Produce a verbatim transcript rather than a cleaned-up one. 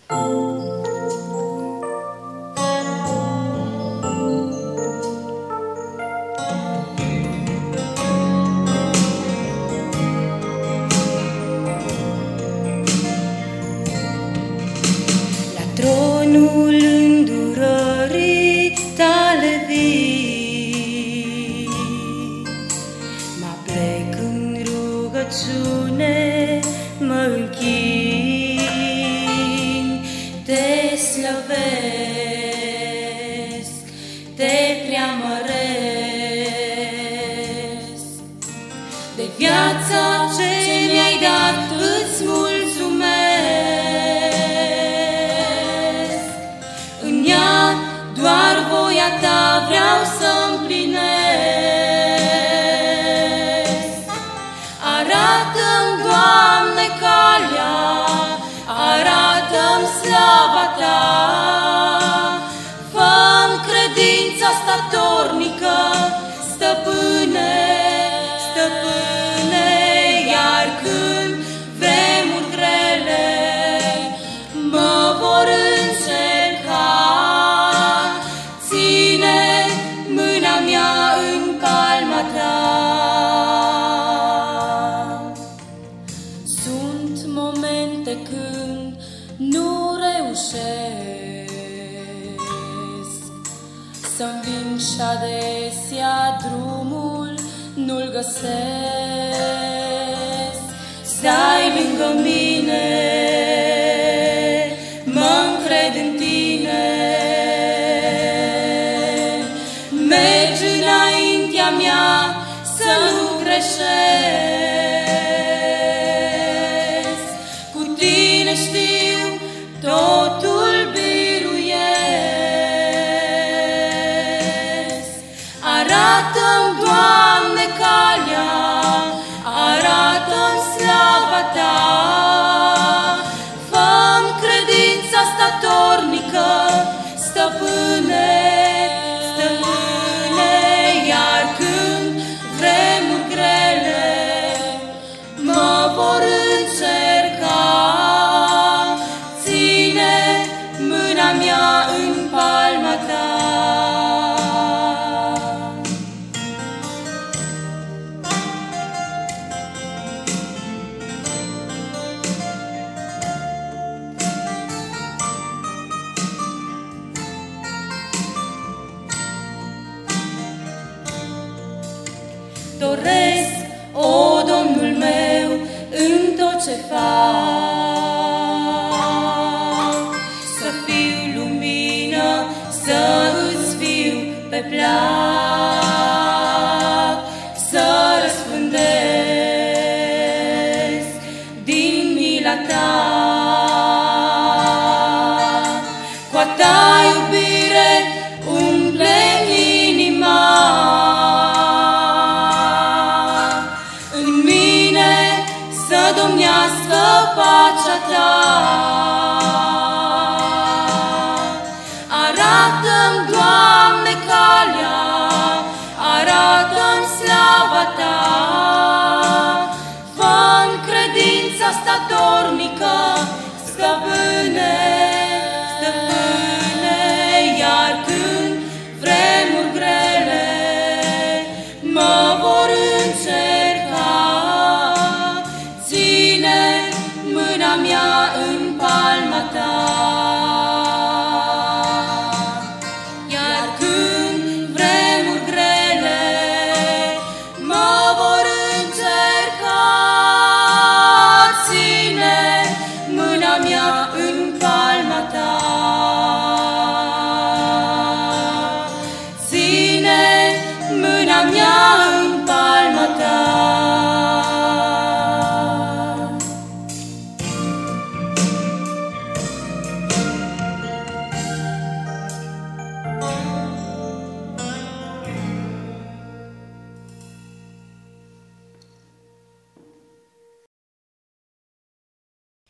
Tronul îndurării tale vii, mă plec în rugăciune, mă închin, te slăvesc, te preamăresc. De viața ce mi-ai dat îți mulțumesc. Doar voia ta vreau să împlinesc. Arată-mi, Doamne, calea, arată-mi slava ta. Fă-mi credința statornică, stăpâne, stăpâne, iar când vremuri grele mă vor încerca, în palma ta. Sunt momente când nu reușesc să-mi vin și adesea drumul nu-l găsesc. Stai lângă mine, mă-ncred în tine. Mergi înaintea mea să nu greșesc. Cu tine știu totul biruiesc. Arată-mi, Doamne, calea, arată-mi slava ta. Fă-mi credința statornică, stăpâne, vor încerca. Ține mâna mea în palma ta. Doresc, o Domnul meu, în tot ce fac, să fiu lumină, să îți fiu pe plac, să răspândesc din mila ta. Cu a ta iubire umple-mi inima, să domnească pacea ta.